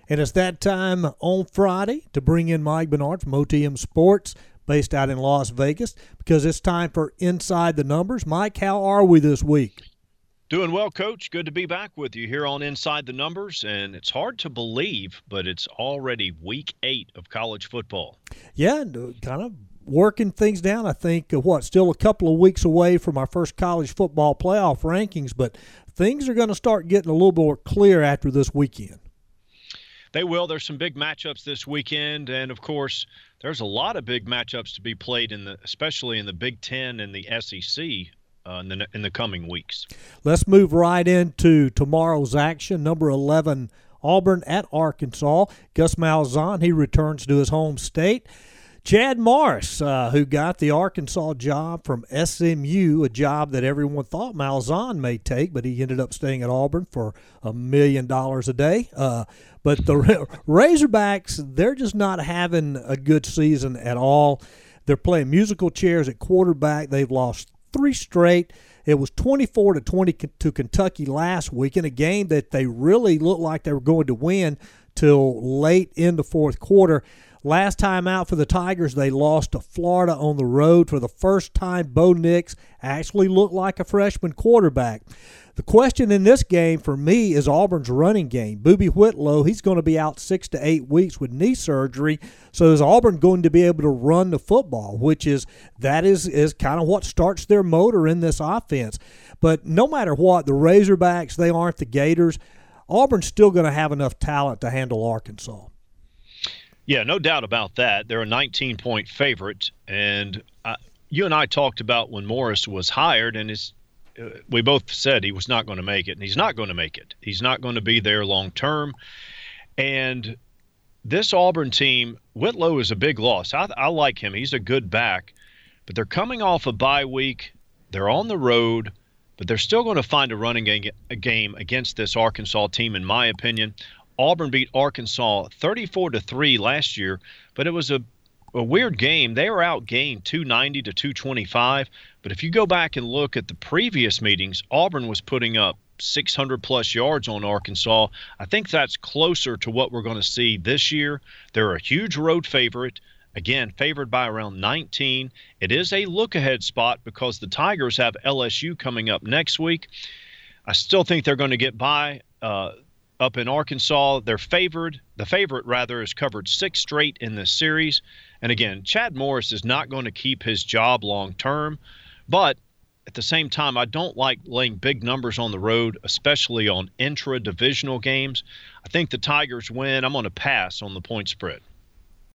And it's that time on Friday to bring in Mike Bernard from OTM Sports, based out in Las Vegas, because it's time for Inside the Numbers. Mike, how are we this week? Doing well, Coach. Good to be back with you here on Inside the Numbers. And it's hard to believe, but it's already week 8 of college football. Yeah, kind of working things down. I think, still a couple of weeks away from our first college football playoff rankings, but things are going to start getting a little more clear after this weekend. They will. There's some big matchups this weekend, and of course, there's a lot of big matchups to be played especially in the Big Ten and the SEC in the coming weeks. Let's move right into tomorrow's action. Number 11, Auburn at Arkansas. Gus Malzahn, he returns to his home state. Chad Morris, who got the Arkansas job from SMU, a job that everyone thought Malzahn may take, but he ended up staying at Auburn for $1 million a day. But the Razorbacks, they're just not having a good season at all. They're playing musical chairs at quarterback. They've lost 3 straight. It was 24-20 to Kentucky last week in a game that they really looked like they were going to win till late in the fourth quarter. Last time out for the Tigers, they lost to Florida on the road. For the first time, Bo Nix actually looked like a freshman quarterback. The question in this game for me is Auburn's running game. Boobie Whitlow, he's going to be out 6 to 8 weeks with knee surgery. So is Auburn going to be able to run the football, which is kind of what starts their motor in this offense. But no matter what, the Razorbacks, they aren't the Gators. Auburn's still going to have enough talent to handle Arkansas. Yeah, no doubt about that. They're a 19-point favorite, and you and I talked about when Morris was hired, and we both said he was not going to make it, and he's not going to make it. He's not going to be there long term. And this Auburn team, Whitlow is a big loss. I like him. He's a good back, but they're coming off a bye week. They're on the road, but they're still going to find a running game against this Arkansas team, in my opinion. Auburn beat Arkansas 34-3 last year, but it was a weird game. They were outgained 290 to 225, but if you go back and look at the previous meetings, Auburn was putting up 600-plus yards on Arkansas. I think that's closer to what we're going to see this year. They're a huge road favorite, again, favored by around 19. It is a look-ahead spot because the Tigers have LSU coming up next week. I still think they're going to get by up in Arkansas. They're favored. The favorite, rather, has covered 6 straight in this series. And again, Chad Morris is not going to keep his job long term. But at the same time, I don't like laying big numbers on the road, especially on intra-divisional games. I think the Tigers win. I'm going to pass on the point spread.